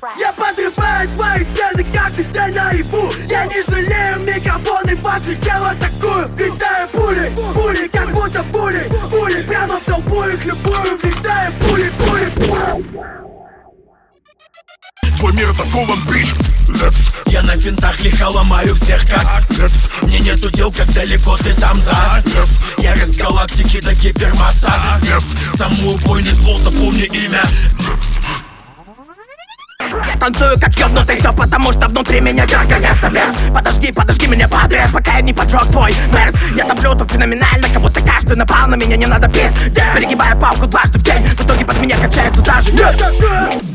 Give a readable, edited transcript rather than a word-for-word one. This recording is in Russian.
Я подрываю твои стены каждый день наяву. Я не жалею микрофоны, ваших дел атакую. Влетаю пули, пули, как будто пули. Пули прямо в толпу их любую. Влетаю пули, пули. Твой мир атакован, бич. Лекс. Я на винтах лихо ломаю всех как Лекс. Мне нету дел, как далеко ты там за Лекс. Я из галактики до гипермасса. Лекс. Самый убойный зло, запомни имя. Танцую как ёбнутый, все потому что внутри меня горгонятся вес. Подожди меня подряд, пока я не поджег твой мерз. Я топлю тут феноменально, как будто каждый напал на меня, не надо пиздеть. Перегибая палку дважды в день, в итоге под меня качается даже нет.